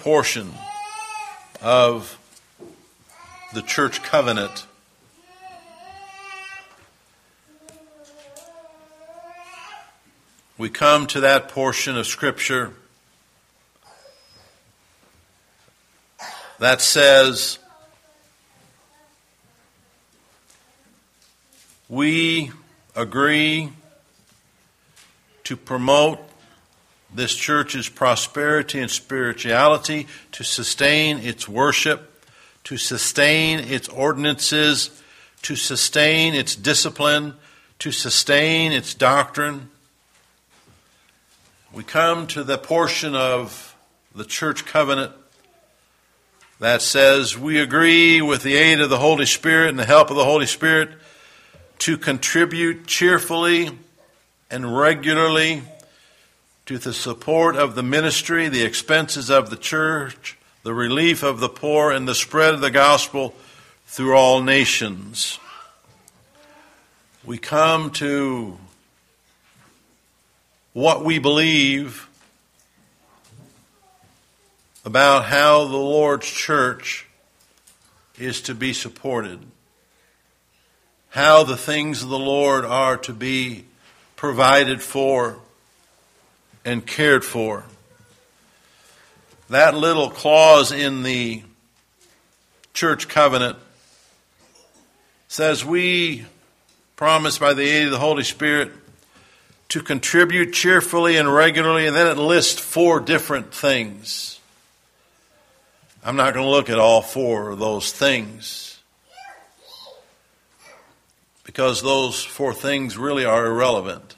portion of the church covenant. We come to that portion of Scripture that says, we agree to promote this church's prosperity and spirituality, to sustain its worship, to sustain its ordinances, to sustain its discipline, to sustain its doctrine. We come to the portion of the church covenant that says we agree with the aid of the Holy Spirit and the help of the Holy Spirit to contribute cheerfully and regularly to the support of the ministry, the expenses of the church, the relief of the poor, and the spread of the gospel through all nations. We come to what we believe about how the Lord's church is to be supported, how the things of the Lord are to be provided for and cared for. That little clause in the church covenant says we promise by the aid of the Holy Spirit to contribute cheerfully and regularly, and then it lists 4 different things. I'm not going to look at all 4 of those things because those 4 things really are irrelevant.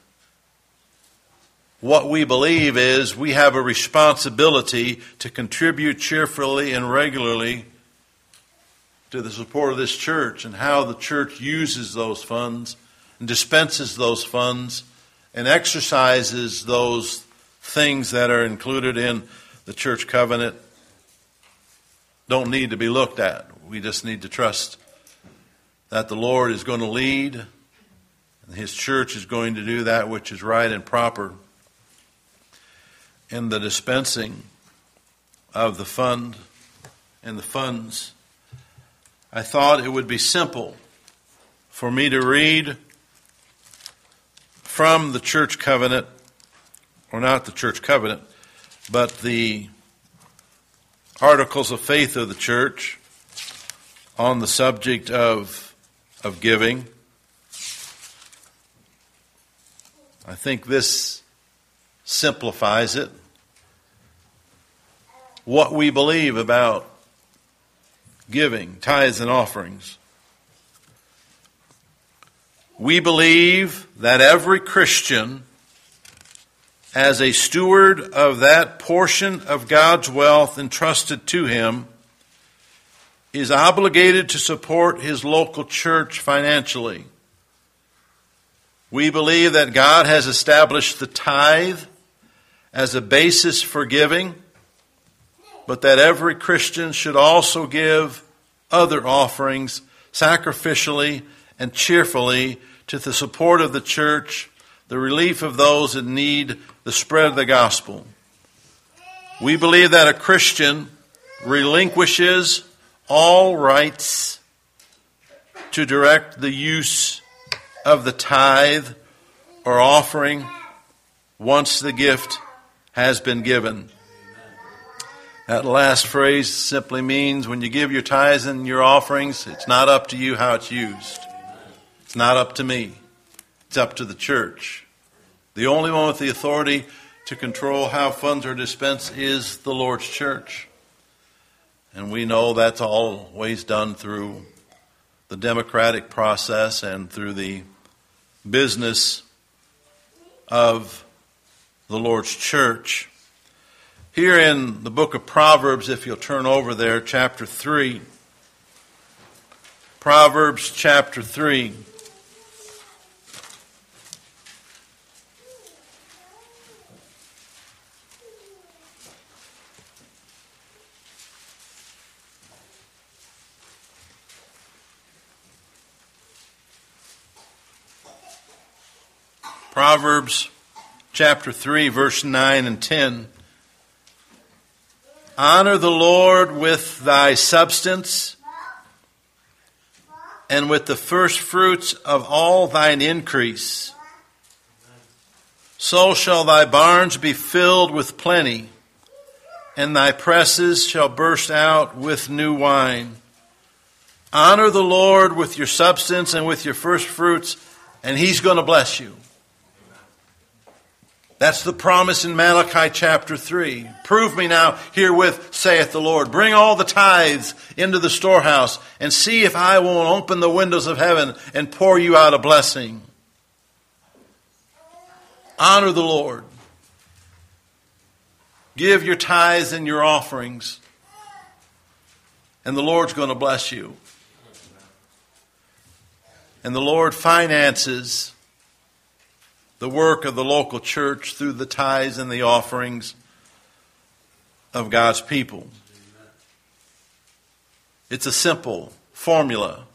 What we believe is we have a responsibility to contribute cheerfully and regularly to the support of this church, and how the church uses those funds and dispenses those funds and exercises those things that are included in the church covenant don't need to be looked at. We just need to trust that the Lord is going to lead and His church is going to do that which is right and proper in the dispensing of the fund and the funds. I thought it would be simple for me to read from the church covenant, or not the church covenant, but the articles of faith of the church on the subject of giving. I think this simplifies it. What we believe about giving, tithes and offerings. We believe that every Christian, as a steward of that portion of God's wealth entrusted to him, is obligated to support his local church financially. We believe that God has established the tithe as a basis for giving, but that every Christian should also give other offerings sacrificially and cheerfully to the support of the church, the relief of those in need, the spread of the gospel. We believe that a Christian relinquishes all rights to direct the use of the tithe or offering once the gift has been given. That last phrase simply means when you give your tithes and your offerings, it's not up to you how it's used. It's not up to me. It's up to the church. The only one with the authority to control how funds are dispensed is the Lord's church. And we know that's always done through the democratic process and through the business of the Lord's church. Here in the book of Proverbs, if you'll turn over there, chapter 3. Proverbs chapter 3. Proverbs chapter 3, verse 9 and 10. Honor the Lord with thy substance, and with the first fruits of all thine increase. So shall thy barns be filled with plenty, and thy presses shall burst out with new wine. Honor the Lord with your substance and with your first fruits, and He's going to bless you. That's the promise in Malachi chapter 3. Prove me now herewith, saith the Lord. Bring all the tithes into the storehouse, and see if I won't open the windows of heaven and pour you out a blessing. Honor the Lord. Give your tithes and your offerings, and the Lord's going to bless you. And the Lord finances the work of the local church through the tithes and the offerings of God's people. It's a simple formula.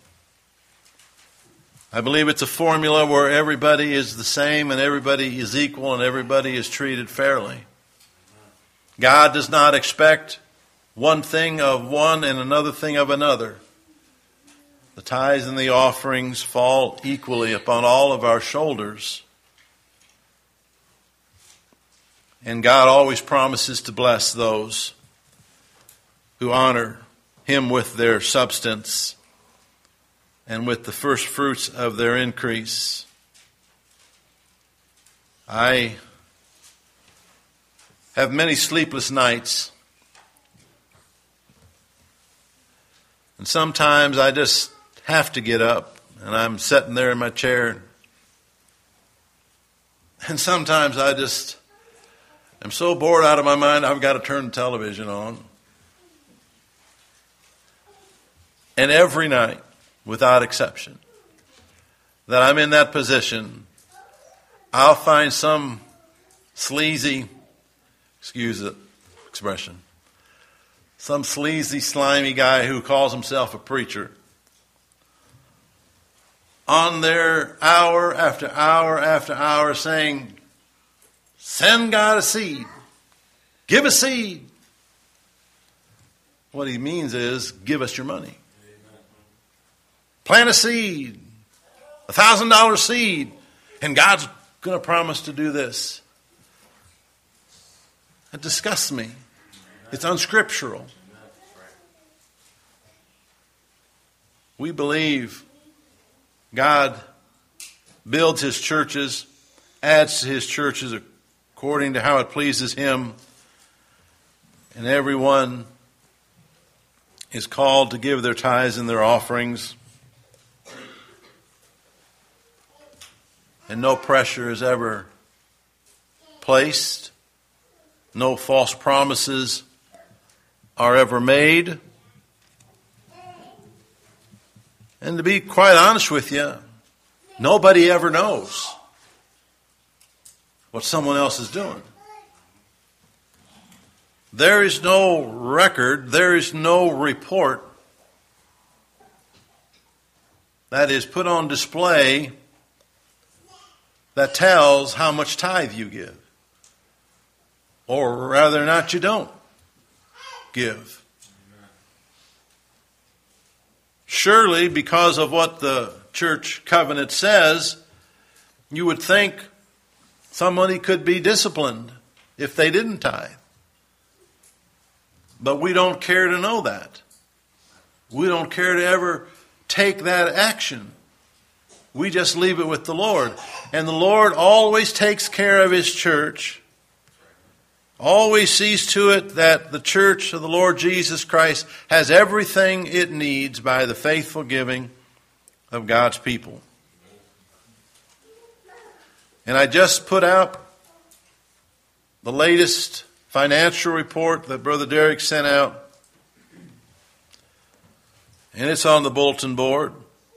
I believe it's a formula where everybody is the same and everybody is equal and everybody is treated fairly. God does not expect one thing of one and another thing of another. The tithes and the offerings fall equally upon all of our shoulders. And God always promises to bless those who honor Him with their substance and with the first fruits of their increase. I have many sleepless nights. And sometimes I just have to get up, and I'm sitting there in my chair. And sometimes I'm so bored out of my mind, I've got to turn the television on. And every night, without exception, that I'm in that position, I'll find some sleazy, excuse the expression, some sleazy, slimy guy who calls himself a preacher on there hour after hour after hour saying, send God a seed. Give a seed. What he means is, give us your money. Amen. Plant a seed. $1,000 seed. And God's going to promise to do this. It disgusts me. It's unscriptural. We believe God builds His churches, adds to His churches according to how it pleases Him. And everyone is called to give their tithes and their offerings. And no pressure is ever placed. No false promises are ever made. And to be quite honest with you, nobody ever knows what someone else is doing. There is no record, there is no report that is put on display that tells how much tithe you give. Or rather not, you don't give. Surely, because of what the church covenant says, you would think somebody could be disciplined if they didn't tithe. But we don't care to know that. We don't care to ever take that action. We just leave it with the Lord. And the Lord always takes care of His church. Always sees to it that the church of the Lord Jesus Christ has everything it needs by the faithful giving of God's people. And I just put out the latest financial report that Brother Derek sent out. And it's on the bulletin board.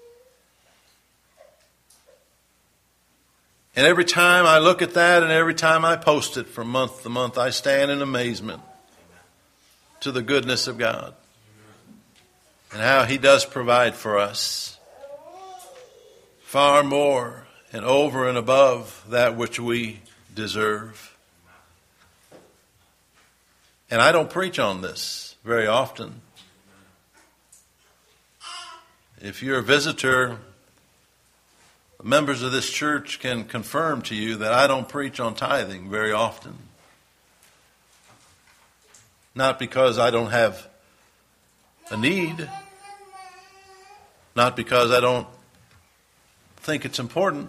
And every time I look at that and every time I post it from month to month, I stand in amazement to the goodness of God and how He does provide for us far more and over and above that which we deserve. And I don't preach on this very often. If you're a visitor, members of this church can confirm to you that I don't preach on tithing very often. Not because I don't have a need, not because I don't think it's important.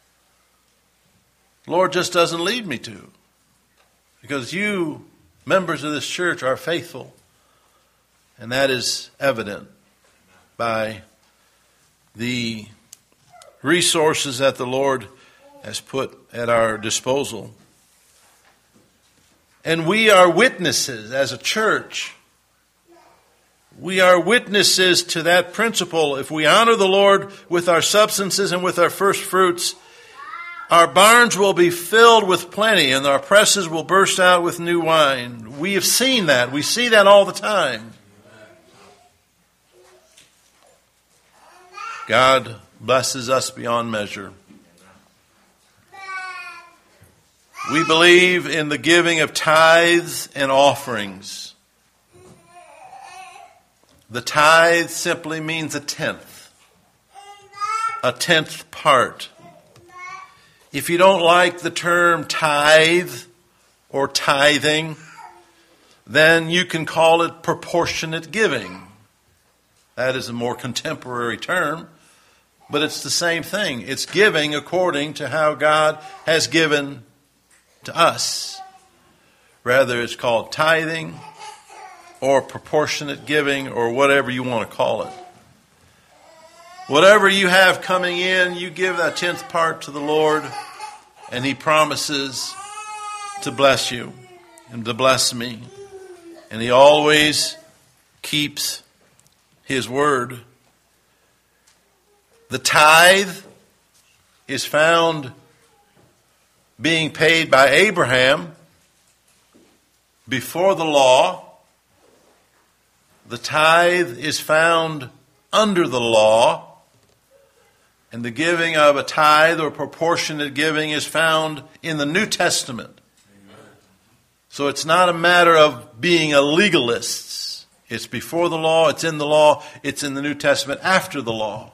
The Lord just doesn't lead me to. Because you, members of this church, are faithful. And that is evident by the resources that the Lord has put at our disposal. And we are witnesses as a church. We are witnesses to that principle. If we honor the Lord with our substances and with our first fruits, our barns will be filled with plenty and our presses will burst out with new wine. We have seen that. We see that all the time. God blesses us beyond measure. We believe in the giving of tithes and offerings. The tithe simply means a tenth part. If you don't like the term tithe or tithing, then you can call it proportionate giving. That is a more contemporary term, but it's the same thing. It's giving according to how God has given to us. Rather, it's called tithing or proportionate giving or whatever you want to call it. Whatever you have coming in, you give that tenth part to the Lord, and He promises to bless you and to bless me. And He always keeps His word. The tithe is found being paid by Abraham before the law. The tithe is found under the law. And the giving of a tithe or proportionate giving is found in the New Testament. Amen. So it's not a matter of being a legalist. It's before the law, it's in the law, it's in the New Testament after the law.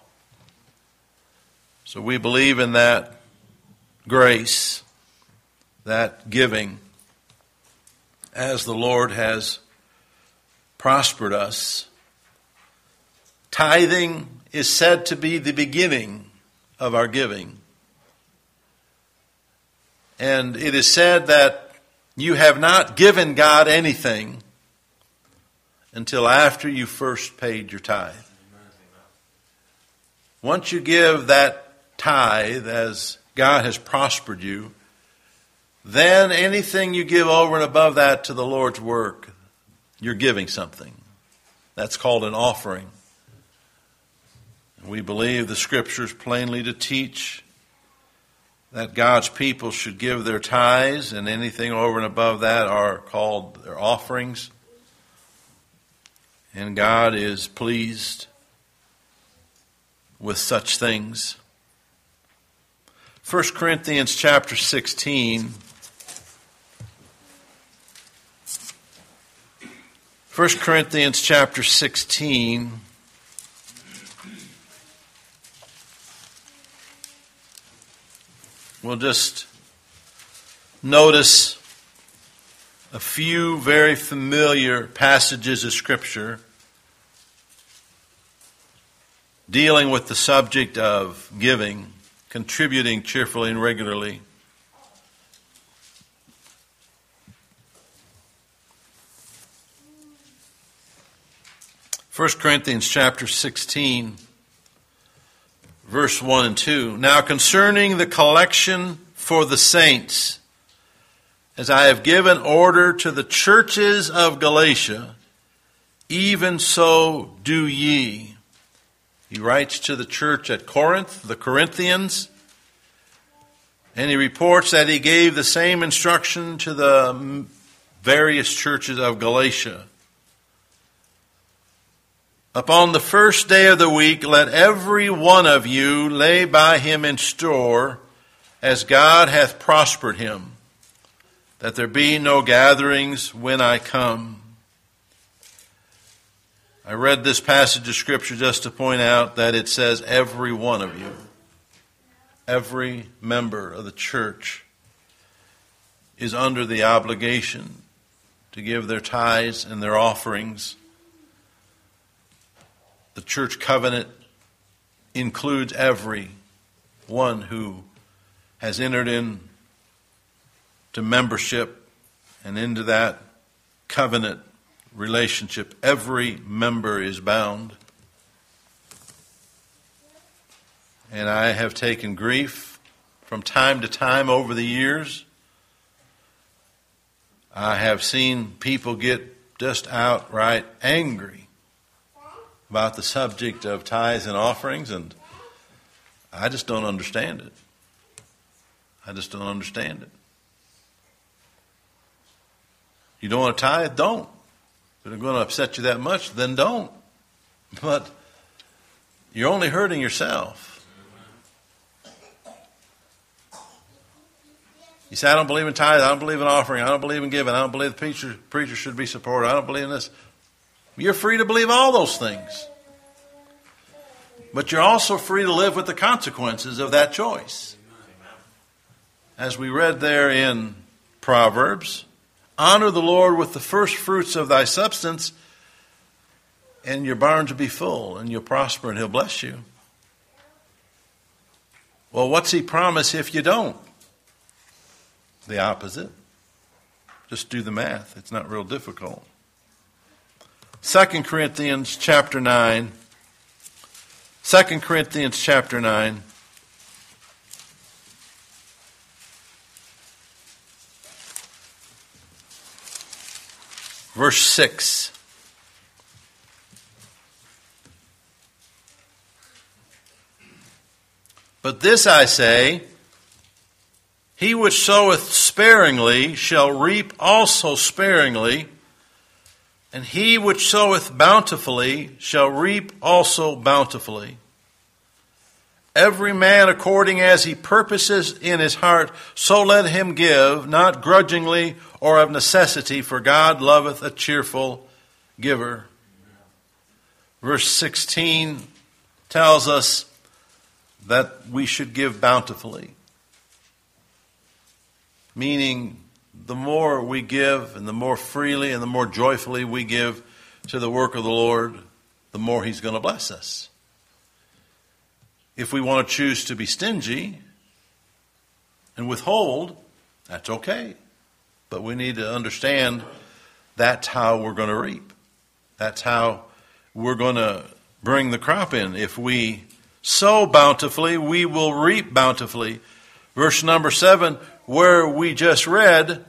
So we believe in that grace, that giving, as the Lord has prospered us. Tithing is said to be the beginning of our giving. And it is said that you have not given God anything until after you first paid your tithe. Once you give that tithe as God has prospered you, then anything you give over and above that to the Lord's work, you're giving something. That's called an offering. We believe the Scriptures plainly to teach that God's people should give their tithes, and anything over and above that are called their offerings. And God is pleased with such things. 1 Corinthians chapter 16. 1 Corinthians chapter 16. We'll just notice a few very familiar passages of Scripture dealing with the subject of giving, contributing cheerfully and regularly. First Corinthians chapter 16, verse 1 and 2. Now concerning the collection for the saints, as I have given order to the churches of Galatia, even so do ye. He writes to the church at Corinth, the Corinthians, and he reports that he gave the same instruction to the various churches of Galatia. Upon the first day of the week, let every one of you lay by him in store, as God hath prospered him. that there be no gatherings when I come. I read this passage of Scripture just to point out that it says every one of you, every member of the church is under the obligation to give their tithes and their offerings. The church covenant includes every one who has entered into membership and into that covenant relationship. Every member is bound. And I have taken grief from time to time over the years. I have seen people get just outright angry about the subject of tithes and offerings, and I just don't understand it. I just don't understand it. You don't want to tithe? Don't. If it's going to upset you that much, then don't. But you're only hurting yourself. You say, I don't believe in tithe, I don't believe in offering, I don't believe in giving, I don't believe the preacher should be supported, I don't believe in this. You're free to believe all those things. But you're also free to live with the consequences of that choice. As we read there in Proverbs, honor the Lord with the first fruits of thy substance, and your barns will be full, and you'll prosper, and he'll bless you. Well, what's he promise if you don't? The opposite. Just do the math. It's not real difficult. 2 Corinthians chapter 9. 2 Corinthians chapter 9. Verse 6. But this I say, he which soweth sparingly shall reap also sparingly, and he which soweth bountifully shall reap also bountifully. Every man according as he purposes in his heart, so let him give, not grudgingly or of necessity, for God loveth a cheerful giver. Verse 16 tells us that we should give bountifully. Meaning, the more we give and the more freely and the more joyfully we give to the work of the Lord, the more he's going to bless us. If we want to choose to be stingy and withhold, that's okay. But we need to understand that's how we're going to reap. That's how we're going to bring the crop in. If we sow bountifully, we will reap bountifully. Verse number 7, where we just read,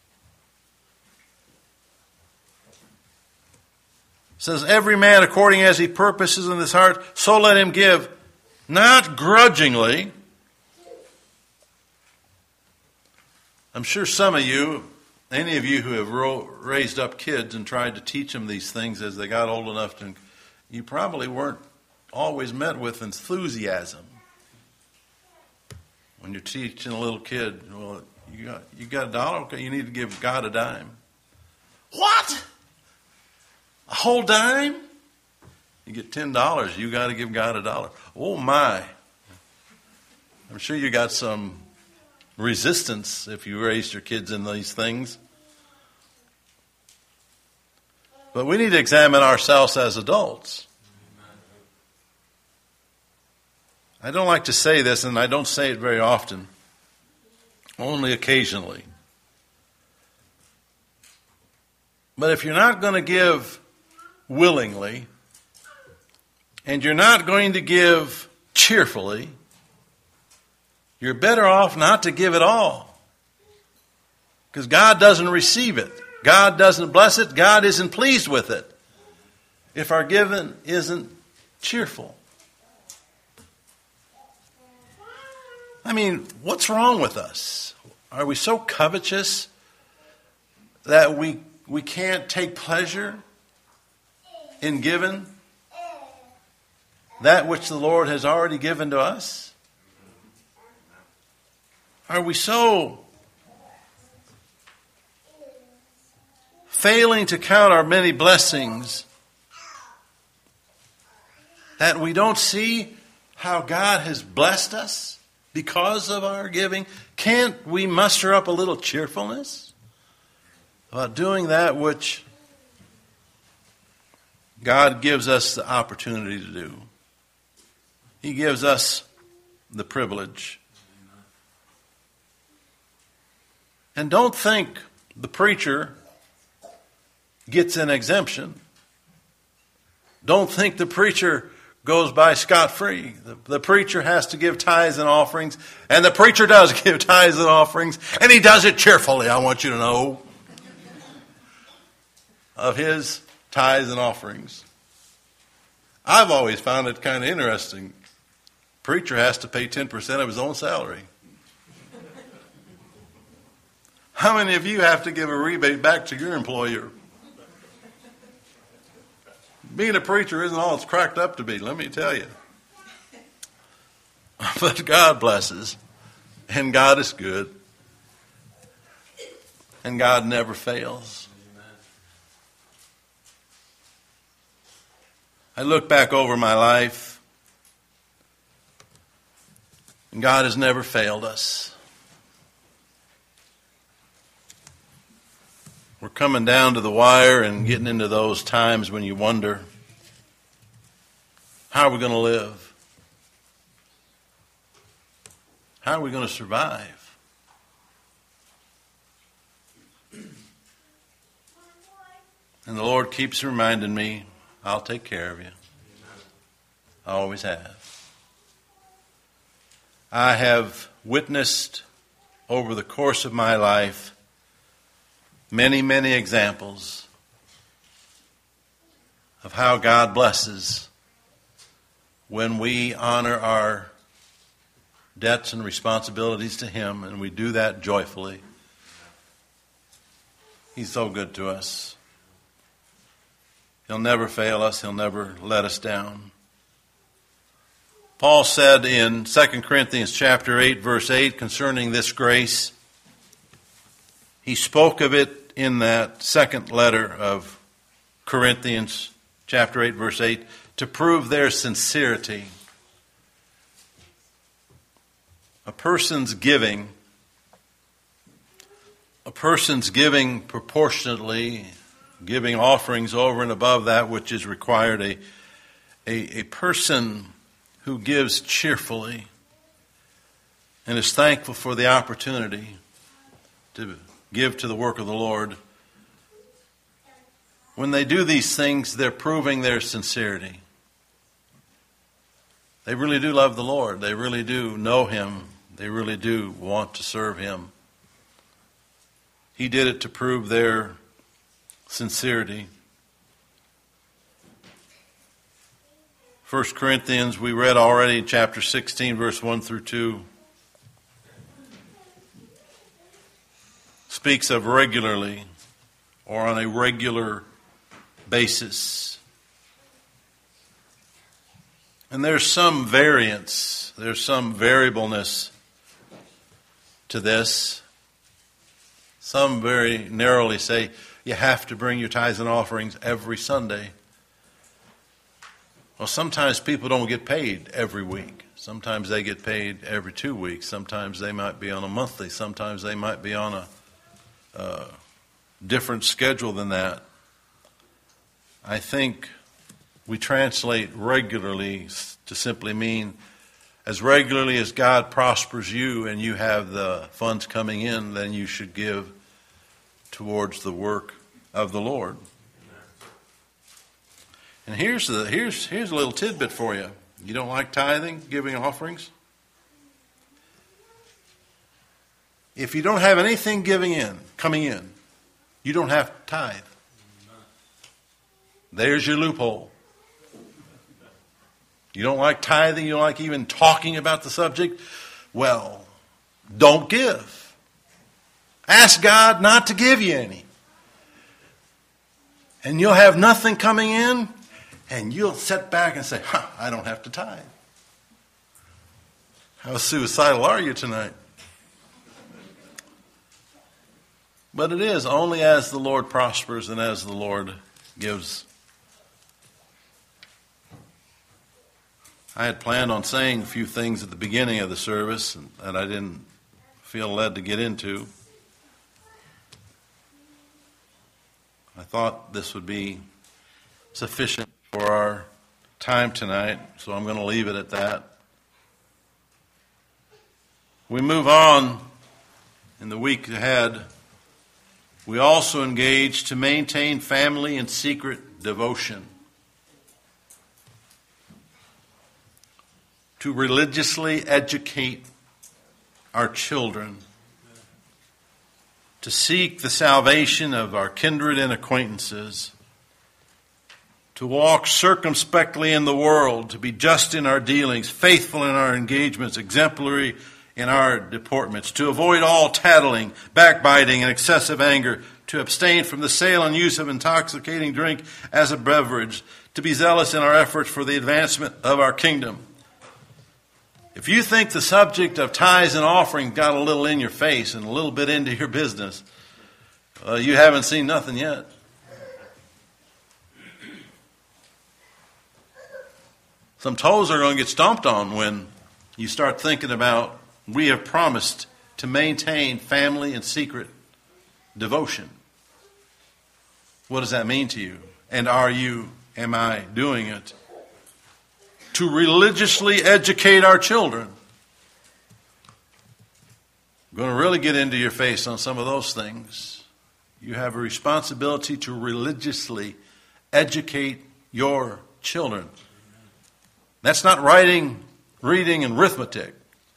says, every man according as he purposes in his heart, so let him give, not grudgingly. I'm sure some of you, any of you who have raised up kids and tried to teach them these things as they got old enough to, you probably weren't always met with enthusiasm. When you're teaching a little kid, well, you got $1? Okay, you need to give God a dime. What? A whole dime? You get $10. You got to give God $1. Oh my! I'm sure you got some resistance if you raised your kids in these things. But we need to examine ourselves as adults. I don't like to say this, and I don't say it very often, only occasionally. But if you're not going to give willingly, and you're not going to give cheerfully, you're better off not to give at all. Because God doesn't receive it. God doesn't bless it. God isn't pleased with it if our giving isn't cheerful. I mean, what's wrong with us? Are we so covetous that we can't take pleasure in giving that which the Lord has already given to us? Are we so failing to count our many blessings, that we don't see how God has blessed us because of our giving? Can't we muster up a little cheerfulness about doing that which God gives us the opportunity to do? He gives us the privilege. And don't think the preacher gets an exemption. Don't think the preacher goes by scot-free. The preacher has to give tithes and offerings, and the preacher does give tithes and offerings, and he does it cheerfully, I want you to know, of his tithes and offerings. I've always found it kind of interesting. Preacher has to pay 10% of his own salary. How many of you have to give a rebate back to your employer? Being a preacher isn't all it's cracked up to be, let me tell you. But God blesses, and God is good, and God never fails. I look back over my life, and God has never failed us. We're coming down to the wire and getting into those times when you wonder, how are we going to live? How are we going to survive? And the Lord keeps reminding me, I'll take care of you. I always have. I have witnessed over the course of my life many, many examples of how God blesses when we honor our debts and responsibilities to Him, and we do that joyfully. He's so good to us. He'll never fail us. He'll never let us down. Paul said in 2 Corinthians chapter 8, verse 8, concerning this grace, he spoke of it in that second letter of Corinthians, chapter 8, verse 8, to prove their sincerity. A person's giving proportionately, giving offerings over and above that which is required, a person who gives cheerfully and is thankful for the opportunity to give to the work of the Lord. When they do these things, they're proving their sincerity. They really do love the Lord. They really do know Him. They really do want to serve Him. He did it to prove their sincerity. 1 Corinthians, we read already, chapter 16, verse 1 through 2. Speaks of regularly or on a regular basis. And there's some variance, there's some variableness to this. Some very narrowly say you have to bring your tithes and offerings every Sunday. Well, sometimes people don't get paid every week. Sometimes they get paid every 2 weeks. Sometimes they might be on a monthly. Sometimes they might be on a different schedule than that. I think we translate regularly to simply mean as regularly as God prospers you and you have the funds coming in, then you should give towards the work of the Lord. And here's a little tidbit for you. You don't like tithing, giving offerings? If you don't have anything coming in, you don't have to tithe. There's your loophole. You don't like tithing, you don't like even talking about the subject? Well, don't give. Ask God not to give you any. And you'll have nothing coming in, and you'll sit back and say, I don't have to tithe. How suicidal are you tonight? But it is only as the Lord prospers and as the Lord gives. I had planned on saying a few things at the beginning of the service that I didn't feel led to get into. I thought this would be sufficient for our time tonight, so I'm going to leave it at that. We move on in the week ahead. We also engage to maintain family and secret devotion, to religiously educate our children, to seek the salvation of our kindred and acquaintances, to walk circumspectly in the world, to be just in our dealings, faithful in our engagements, exemplary in our deportments, to avoid all tattling, backbiting, and excessive anger, to abstain from the sale and use of intoxicating drink as a beverage, to be zealous in our efforts for the advancement of our kingdom. If you think the subject of tithes and offering got a little in your face and a little bit into your business, you haven't seen nothing yet. Some toes are going to get stomped on when you start thinking about, we have promised to maintain family and secret devotion. What does that mean to you? And am I doing it? To religiously educate our children. I'm going to really get into your face on some of those things. You have a responsibility to religiously educate your children. That's not writing, reading, and arithmetic.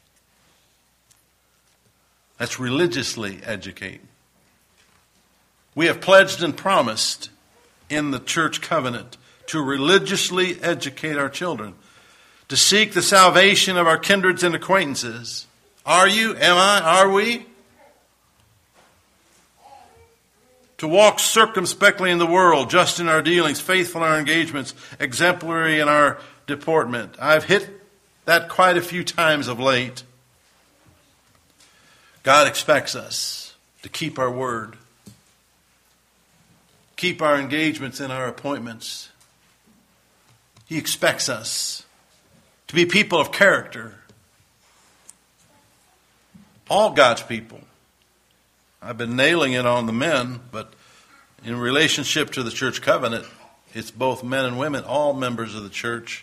That's religiously educate. We have pledged and promised in the church covenant to religiously educate our children, to seek the salvation of our kindreds and acquaintances. Are you? Am I? Are we? To walk circumspectly in the world, just in our dealings, faithful in our engagements, exemplary in our deportment. I've hit that quite a few times of late. God expects us to keep our word, keep our engagements and our appointments. He expects us to be people of character. All God's people. I've been nailing it on the men, but in relationship to the church covenant, it's both men and women. All members of the church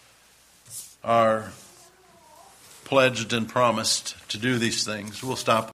are pledged and promised to do these things. We'll stop.